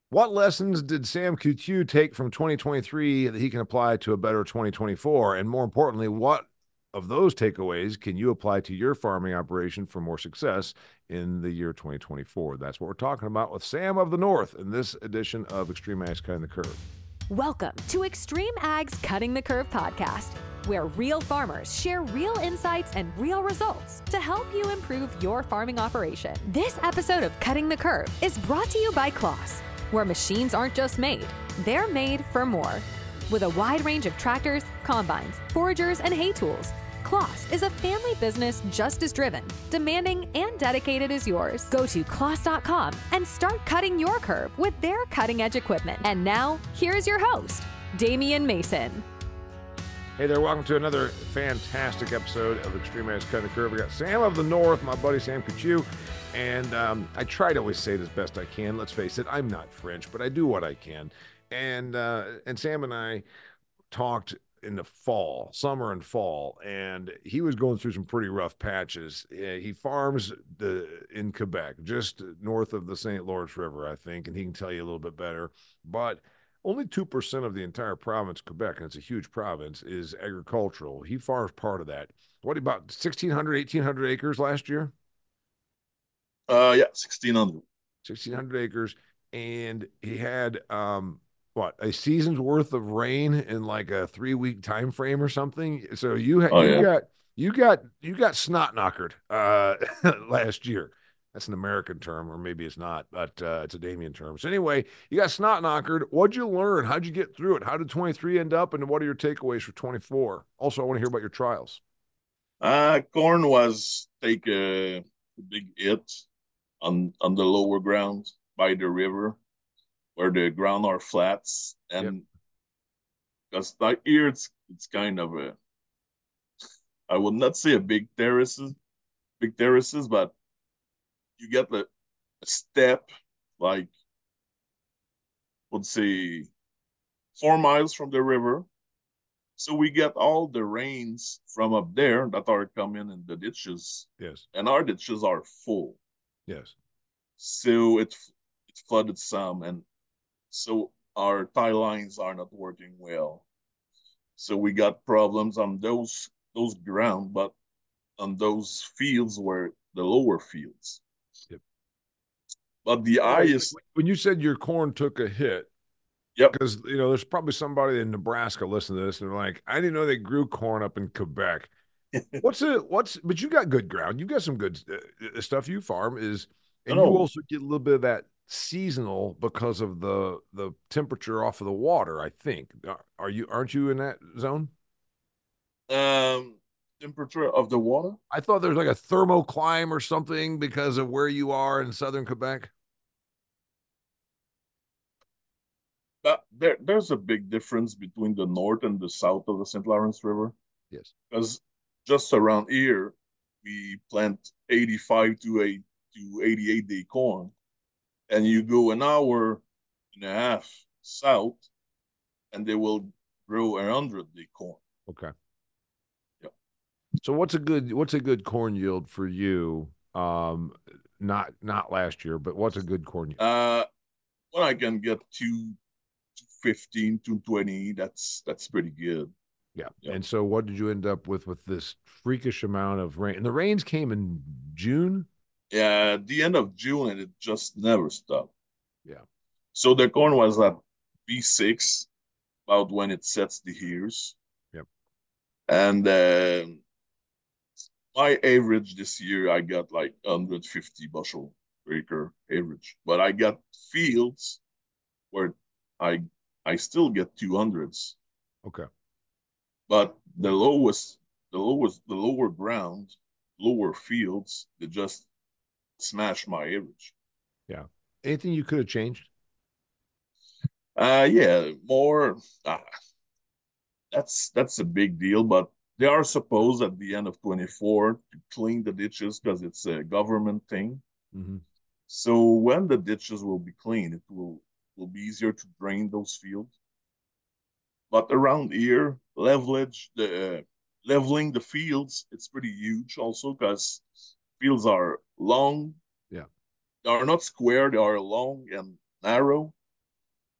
What lessons did Sam Couture take from 2023 that he can apply to a better 2024? And more importantly, what of those takeaways can you apply to your farming operation for more success in the year 2024? That's what we're talking about with Sam of the North in this edition of Extreme Ag Cutting the Curve. Welcome to Extreme Ag's Cutting the Curve podcast, where real farmers share real insights and real results to help you improve your farming operation. This episode of Cutting the Curve is brought to you by Claas, where machines aren't just made, they're made for more. With a wide range of tractors, combines, foragers, and hay tools, Claas is a family business just as driven, demanding, and dedicated as yours. Go to claas.com and start cutting your curve with their cutting-edge equipment. And now, here's your host, Damian Mason. Hey there, welcome to another fantastic episode of Extreme Ag Cutting the Curve. We got Sam of the North, my buddy Sam Couture. And I try to always say it as best I can. Let's face it, I'm not French, but I do what I can. And Sam and I talked in the fall, summer and fall, and he was going through some pretty rough patches. He farms in Quebec, just north of the St. Lawrence River, I think, and he can tell you a little bit better. But only 2% of the entire province, Quebec, and it's a huge province, is agricultural. He farms part of that. What, about 1,600, 1,800 acres last year? Yeah, 1,600. 1,600 acres. And he had a season's worth of rain in like a 3-week time frame or something. So you got snot knockered last year. That's an American term, or maybe it's not, but it's a Damian term. So anyway, you got snot knockered. What'd you learn? How'd you get through it? How did 23 end up? And what are your takeaways for 24? Also, I want to hear about your trials. Corn was take a big hit on the lower ground by the river, where the ground are flats, and because like here it's kind of a, I would not say a big terraces, but you get a step like, would say 4 miles from the river. So we get all the rains from up there that are coming in the ditches. Yes. And our ditches are full. Yes. So it flooded some, and so our tie lines are not working well. So we got problems on those ground, but on those fields were the lower fields. Yep. But the highest. When you said your corn took a hit, yep. Because there's probably somebody in Nebraska listening to this and they're like, I didn't know they grew corn up in Quebec. But you got good ground. You got some good stuff you farm and you also get a little bit of that seasonal because of the temperature off of the water, I think. Aren't you in that zone? Temperature of the water? I thought there's like a thermocline or something because of where you are in southern Quebec. But there's a big difference between the north and the south of the St. Lawrence River. Yes. Because just around here, we plant 85 to 88 day corn, and you go an hour and a half south, and they will grow 100-day corn. Okay. Yeah. So what's a good corn yield for you? Not last year, but what's a good corn yield? When I can get 215, 220, that's pretty good. Yeah. And so what did you end up with this freakish amount of rain? And the rains came in June? Yeah, at the end of June, and it just never stopped. Yeah. So the corn was at V6 about when it sets the ears. Yep. And my average this year, I got like 150 bushel per acre average. But I got fields where I still get 200s. Okay. But the lower ground, lower fields, they just smash my average. Yeah. Anything you could have changed? Yeah, more. That's a big deal, but they are supposed at the end of 24 to clean the ditches because it's a government thing. Mm-hmm. So when the ditches will be cleaned, it will be easier to drain those fields. But around here, leveling the fields, it's pretty huge also because fields are long. Yeah. They are not square, they are long and narrow.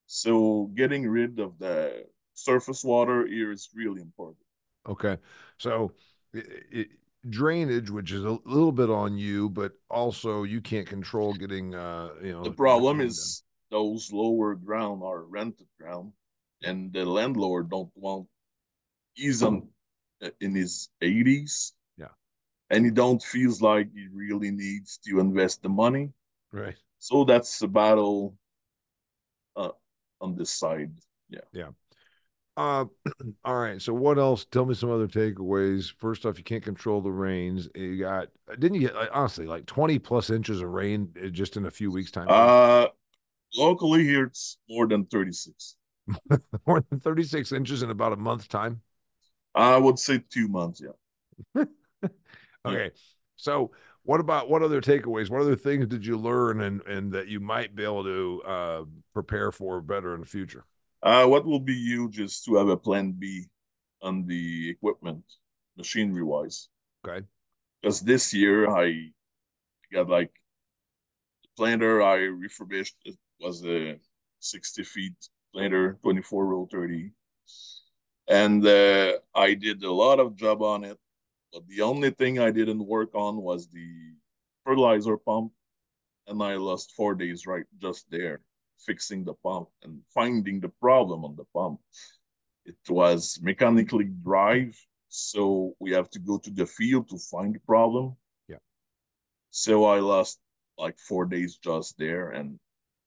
So getting rid of the surface water here is really important. Okay. So it, drainage, which is a little bit on you, but also you can't control getting, The problem draining done. is those lower ground are rented ground, and the landlord don't want. He's on in his 80s, Yeah. and he don't feels like he really needs to invest the money. Right. So that's a battle uh, on this side. Yeah. Yeah. Uh, all right. So what else? Tell me some other takeaways. First off, you can't control the rains. You got, didn't you get, like, honestly, like 20 plus inches of rain just in a few weeks time frame? Uh, Locally here it's more than 36. More than 36 inches in about a month's time. I would say 2 months. Yeah. Yeah. Okay. So what other takeaways? What other things did you learn and that you might be able to prepare for better in the future? What will be huge is to have a plan B on the equipment, machinery wise. Okay. Because this year I got like the planter I refurbished. It was a 60 feet planter, 24 row 30. And I did a lot of job on it. But the only thing I didn't work on was the fertilizer pump. And I lost 4 days right just there fixing the pump and finding the problem on the pump. It was mechanically drive, so we have to go to the field to find the problem. Yeah. So I lost like 4 days just there, and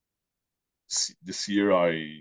this year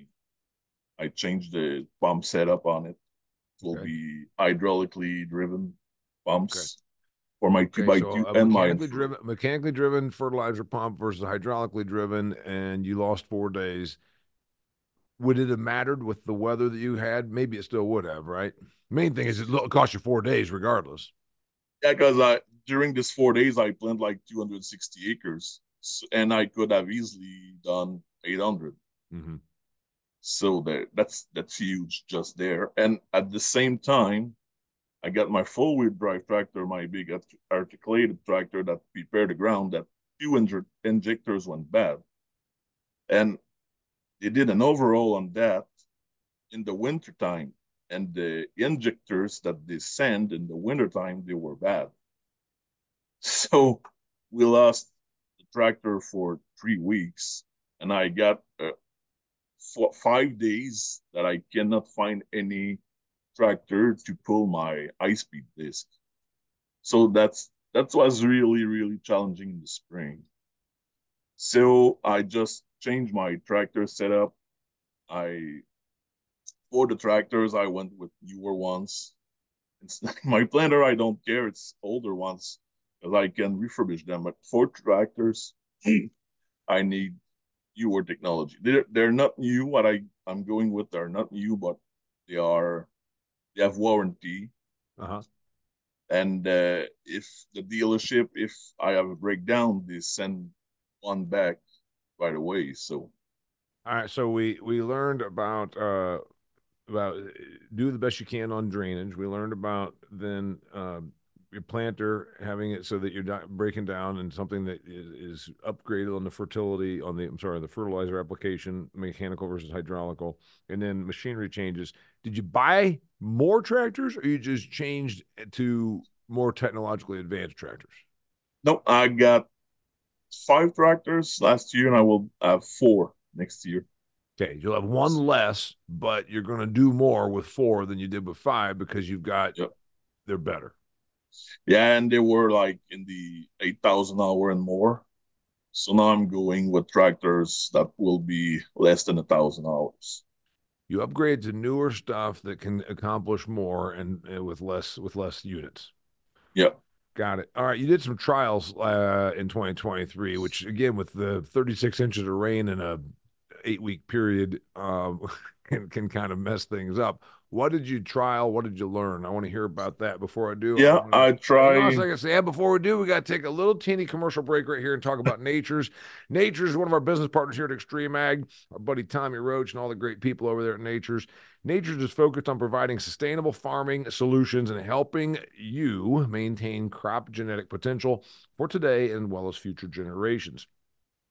I changed the pump setup on it. It will Okay. be hydraulically driven Okay. pumps for my two Okay. by So two a and my infer. mechanically driven fertilizer pump versus hydraulically driven, and you lost 4 days. Would it have mattered with the weather that you had? Maybe it still would have, right? Main thing is it cost you 4 days regardless. Yeah, because I during these 4 days I planted like 260 acres, and I could have easily done 800. Mm-hmm. So that's huge just there. And at the same time, I got my full wheel drive tractor, my big articulated tractor that prepared the ground. That two injectors went bad, and they did an overhaul on that in the winter time. And the injectors that they send in the wintertime, they were bad. So we lost the tractor for 3 weeks, and I got 5 days that I cannot find any tractor to pull my high speed disc. So that was really challenging in the spring. So I just changed my tractor setup. I For the tractors I went with newer ones. It's my planter. I don't care. It's older ones because I can refurbish them. But for tractors, I need newer technology. They're not new. What I'm going with are not new, but they have warranty. Uh-huh. And if the dealership, if I have a breakdown, they send one back right away. So All right. So we learned about do the best you can on drainage. We learned about then your planter having it so that you're not breaking down and something that is upgraded on the fertility on the I'm sorry the fertilizer application, mechanical versus hydraulical, and then machinery changes. Did you buy more tractors, or you just changed to more technologically advanced tractors? no, I got 5 tractors last year, and I will have 4 next year. Okay, you'll have one less, but you're going to do more with 4 than you did with 5 because you've got Yep. they're better. Yeah, and they were like in the 8,000 hour and more. So now I'm going with tractors that will be less than 1,000 hours. You upgrade to newer stuff that can accomplish more and with less units. Yeah. Got it. All right, you did some trials in 2023, which again with the 36 inches of rain in a 8 week period can kind of mess things up. What did you trial? What did you learn? I want to hear about that before I do. Yeah, I Hang on a try. second, Sam. Before we do, we got to take a little teeny commercial break right here and talk about Nature's. Nature's is one of our business partners here at Extreme Ag, our buddy Tommy Roach and all the great people over there at Nature's. Nature's is focused on providing sustainable farming solutions and helping you maintain crop genetic potential for today and well as future generations.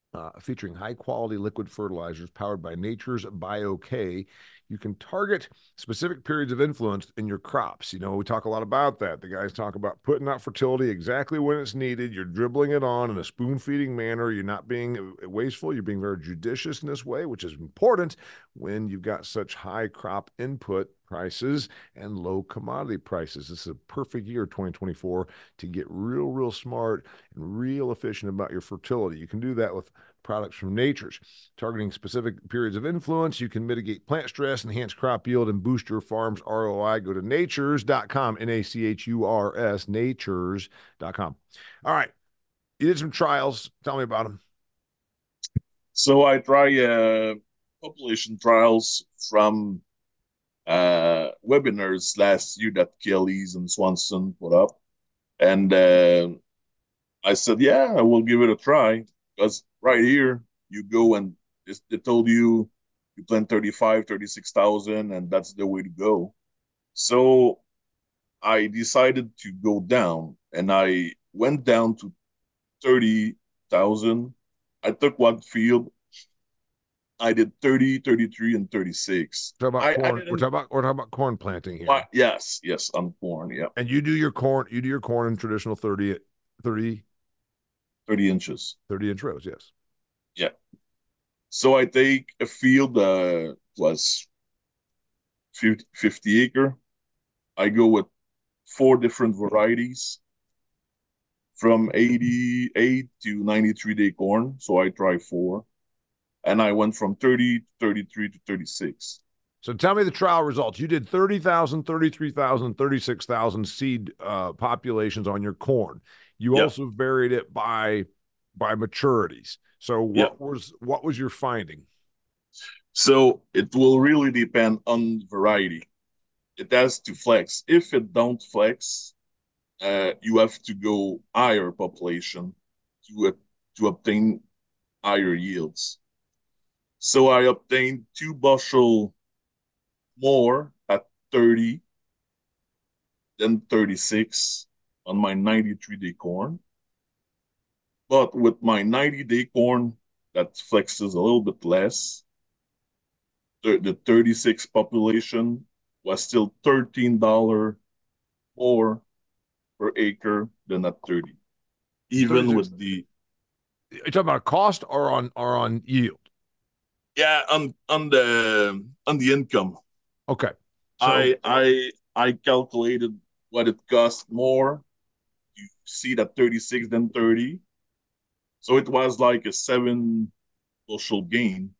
featuring high-quality liquid fertilizers powered by nature's BioK. You can target specific periods of influence in your crops. You know, we talk a lot about that. The guys talk about putting out fertility exactly when it's needed. You're dribbling it on in a spoon-feeding manner. You're not being wasteful. You're being very judicious in this way, which is important when you've got such high crop input prices and low commodity prices. This is a perfect year, 2024, to get real smart and real efficient about your fertility. You can do that with products from Nature's. Targeting specific periods of influence, you can mitigate plant stress, enhance crop yield, and boost your farm's ROI. Go to natures.com, N-A-C-H-U-R-S, natures.com. All right. You did some trials. Tell me about them. So I try population trials from webinars last year that Kelly's and Swanson put up. And I said, yeah, I will give it a try. Because right here, you go and they told you plant 36,000, and that's the way to go. So I decided to go down, and I went down to 30,000. I took one field. I did 30, 33, and 36. Talk about corn. We're talking about corn planting here. Yes, on corn, yeah. And you do your corn in traditional 30 inches. 30-inch rows, yes. Yeah. So I take a field was 50 acre. I go with 4 different varieties from 88 to 93-day corn. So I try 4. And I went from 30 to 33 to 36. So tell me the trial results. You did 30,000, 33,000, 36,000 seed populations on your corn. You also varied it by maturities. So what was your finding? So it will really depend on variety. It has to flex. If it don't flex, you have to go higher population to obtain higher yields. So I obtained 2 bushel more at 30 than 36 on my 93-day corn. But with my 90-day corn, that flexes a little bit less. The 36 population was still $13 more per acre than at 30. Even 36. With the... You're talking about cost or on yield? Yeah, on the income. Okay. So I calculated what it cost more to seed at 36 than 30. So it was like a 7 bushel gain.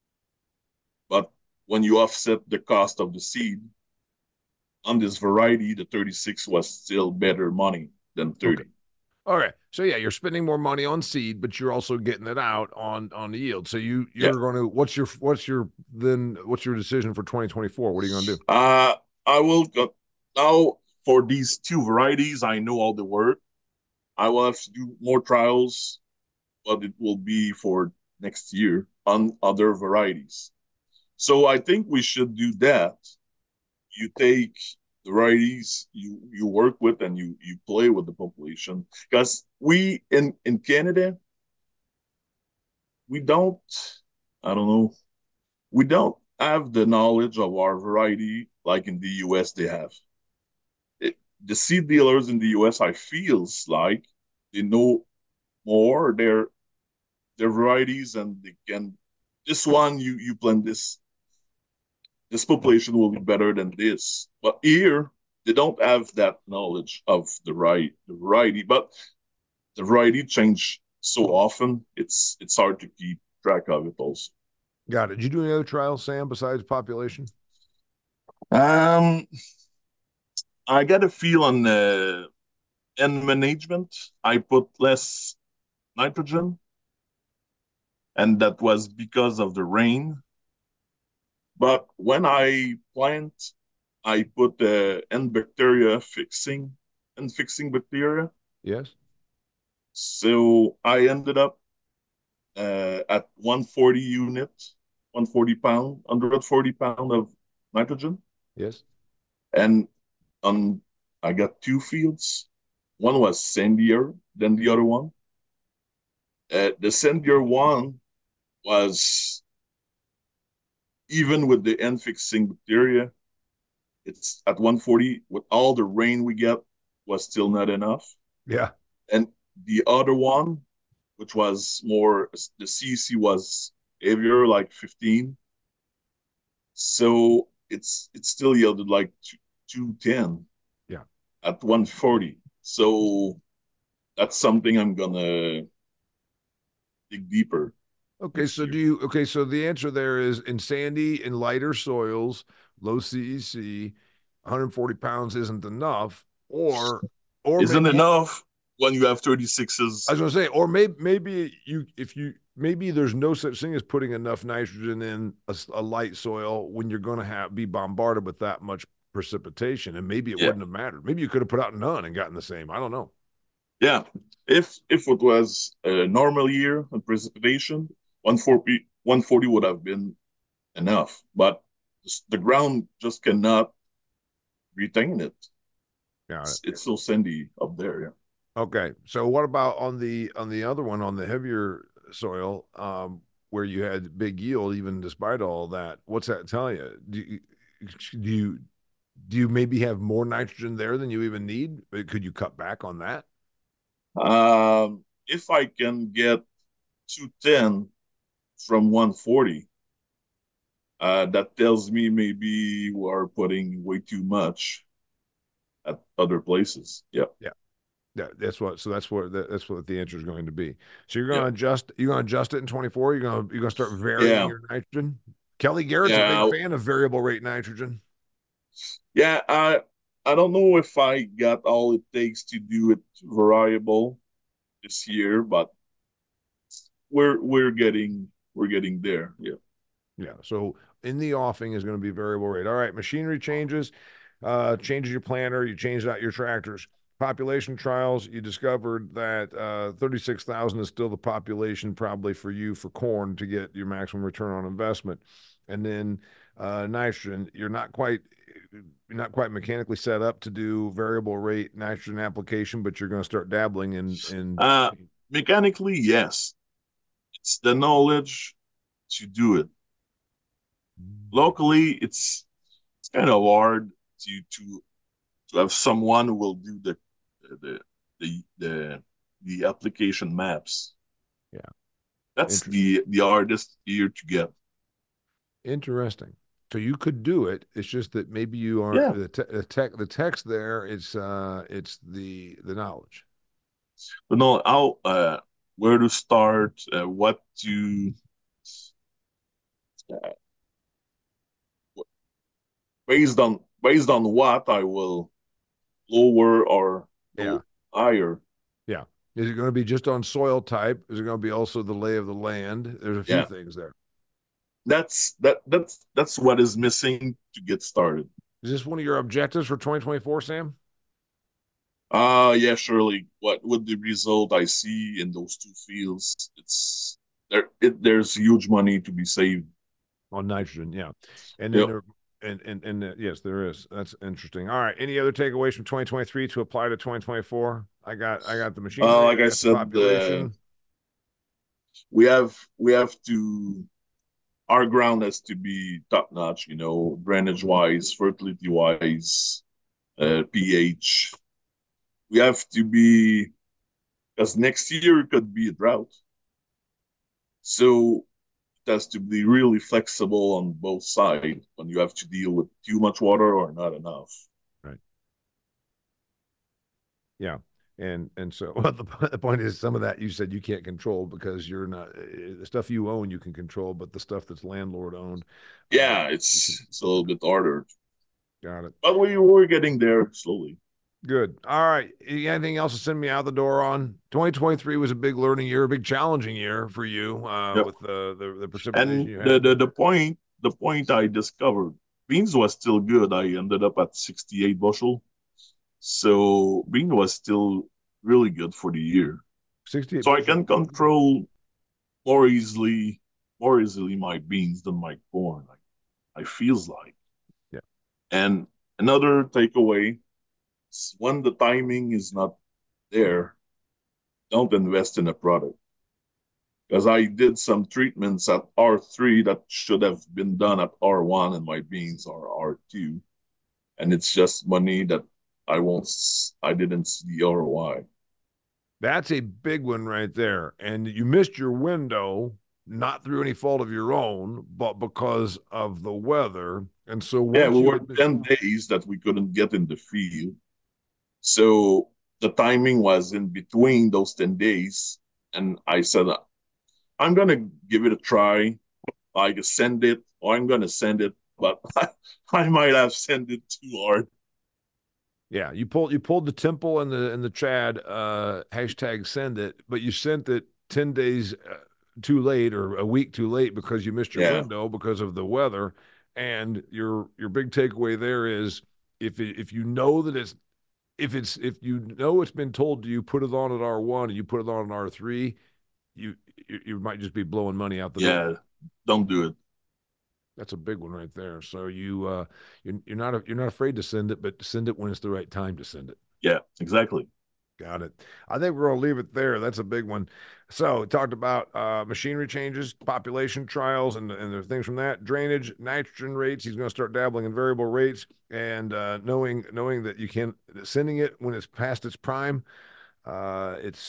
But when you offset the cost of the seed on this variety, the 36 was still better money than 30. Okay. All right. So yeah, you're spending more money on seed, but you're also getting it out on the yield. So you're going to what's your decision for 2024? What are you going to do? I will go now for these 2 varieties. I know all the work. I will have to do more trials, but it will be for next year on other varieties. So I think we should do that. You take the varieties you work with and you play with the population, because we in Canada, we don't have the knowledge of our variety like in the US they have. The seed dealers in the US, I feels like they know more their varieties, and they can, this one you plant this population will be better than this. But here, they don't have that knowledge of the variety. But the variety change so often, it's hard to keep track of it also. Got it. Did you do any other trials, Sam, besides population? I got a feel on end management. I put less nitrogen, and that was because of the rain. But when I plant, I put the end bacteria fixing bacteria. Yes. So I ended up at 140 unit, 140 pound, 140 pound of nitrogen. Yes. And I got 2 fields. One was sandier than the other one. The Sendure one was, even with the N fixing bacteria, it's at 140 with all the rain we get was still not enough. Yeah. And the other one, which was more, the CC was heavier, like 15. So it's still yielded like 210 Yeah. at 140. So that's something I'm gonna dig deeper Okay, next so year. so the answer there is in sandy and lighter soils, low CEC, 140 pounds isn't enough, or Isn't maybe enough when you have I 36s. was gonna say, or maybe you if you maybe there's no such thing as putting enough nitrogen in a light soil when you're gonna be bombarded with that much precipitation, and maybe it Yeah, wouldn't have mattered. Maybe you could have put out none and gotten the same. I don't know. yeah. If it was a normal year on precipitation, 140 would have been enough. But the ground just cannot retain it. Yeah. It's so sandy up there. Yeah. Okay. So what about on the other one on the heavier soil, where you had big yield even despite all that? What's that tell you? Do you do you maybe have more nitrogen there than you even need? Could you cut back on that? If I can get 210 from 140, that tells me maybe we are putting way too much at other places. Yeah, Yeah. Yeah, that's what the answer is going to be. So you're going yeah, to adjust it in 24. You're going to start varying yeah, your nitrogen. Kelly Garrett's a big yeah, fan of variable rate nitrogen. yeah. I don't know if I got all it takes to do it variable this year, but we're getting there. Yeah. Yeah. So in the offing is going to be variable rate. All right. Machinery changes, changes your planter, you changed out your tractors. Population trials, you discovered that 36,000 is still the population probably for you for corn to get your maximum return on investment. And then nitrogen, you're not quite mechanically set up to do variable rate nitrogen application, but you're going to start dabbling in Uh, Mechanically, yes. It's the knowledge to do it. Locally, it's kind of hard to have someone who will do the the the, the application maps. yeah, That's interesting. the hardest here to get. Interesting. So you could do it. It's just that maybe you aren't Yeah, the text there. It's the knowledge. but no, how where to start, what to uh, based on what I will lower or Yeah, go higher. yeah. Is it going to be just on soil type? Is it going to be also the lay of the land? There's a few Yeah, things there. that's what is missing to get started. Is this one of your objectives for 2024, Sam? Yeah, surely. What with the result I see in those two fields, there's huge money to be saved. On nitrogen, yeah. And then Yep. there, yes, there is. That's interesting. All right. Any other takeaways from 2023 to apply to 2024? I got the machinery. Like I I got the said, population. we have to, our ground has to be top notch. Drainage wise, fertility wise, pH. We have to be, because next year it could be a drought. So it has to be really flexible on both sides when you have to deal with too much water or not enough. Right. Yeah. And so well, the point is some of that you said you can't control because you're not the stuff you own you can control, but the stuff that's landlord owned, Yeah, you can it's a little bit harder, got it. but we're getting there slowly. Good. All right. Anything else to send me out the door on? 2023 was a big learning year, a big challenging year for you Yep. with the precipitation And you the, had. the the point the point I discovered, beans was still good. I ended up at 68 bushel, so bean was still really good for the year. 68 So I bushels. can control more easily more easily my beans than my corn. I feels like. Yeah. And another takeaway is when the timing is not there, don't invest in a product. because I did some treatments at R3 that should have been done at R1, and my beans are R2, and it's just money that I didn't see the ROI. That's a big one right there. And you missed your window, not through any fault of your own, but because of the weather. And so Yeah, once we you were 10 days that we couldn't get in the field. So the timing was in between those 10 days. And I said, I'm going to give it a try. I can send it, or I'm going to send it, but I might have sent it too hard. Yeah, you pulled the Temple and the Chad hashtag send it, but you sent it 10 days too late or a week too late because you missed your window because of the weather. And your big takeaway there is if you know that if you know it's been told to you, put it on at R1 and you put it on at R3, you might just be blowing money out the door. Don't do it. That's a big one right there. So you're not afraid to send it, but send it when it's the right time to send it. Yeah, exactly. Got it. I think we're going to leave it there. That's a big one. So we talked about machinery changes, population trials, and the things from that. Drainage, nitrogen rates. He's going to start dabbling in variable rates, and knowing that you can sending it when it's past its prime. It's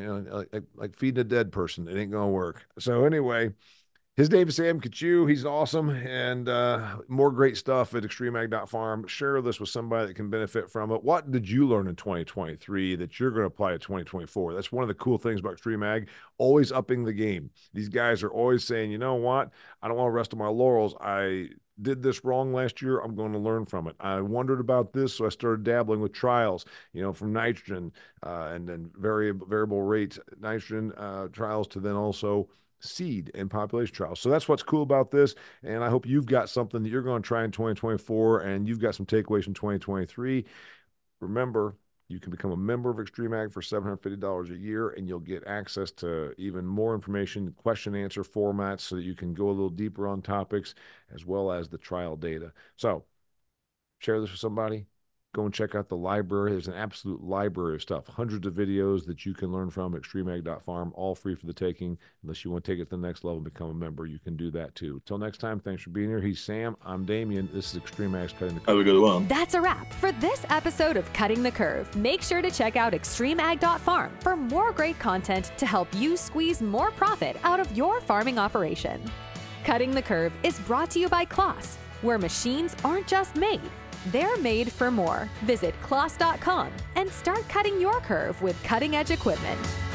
like feeding a dead person. It ain't going to work. So anyway. His name is Sam Couture. He's awesome, and more great stuff at extremeag.farm. Share this with somebody that can benefit from it. What did you learn in 2023 that you're going to apply to 2024? That's one of the cool things about Extreme Ag, always upping the game. These guys are always saying, you know what? I don't want to rest on my laurels. I did this wrong last year. I'm going to learn from it. I wondered about this, so I started dabbling with trials, from nitrogen and then variable rates, nitrogen trials to then also seed and population trials. So that's what's cool about this. And I hope you've got something that you're going to try in 2024 and you've got some takeaways from 2023. Remember, you can become a member of Extreme Ag for $750 a year, and you'll get access to even more information, question and answer formats, so that you can go a little deeper on topics, as well as the trial data. So share this with somebody. Go and check out the library. There's an absolute library of stuff, hundreds of videos that you can learn from at extremeag.farm, all free for the taking. Unless you want to take it to the next level and become a member, you can do that too. Till next time, thanks for being here. He's Sam. I'm Damien. This is Extreme Ag's Cutting the Curve. Have a good one. That's a wrap for this episode of Cutting the Curve. Make sure to check out extremeag.farm for more great content to help you squeeze more profit out of your farming operation. Cutting the Curve is brought to you by Claas, where machines aren't just made, they're made for more. Visit claas.com and start cutting your curve with cutting-edge equipment.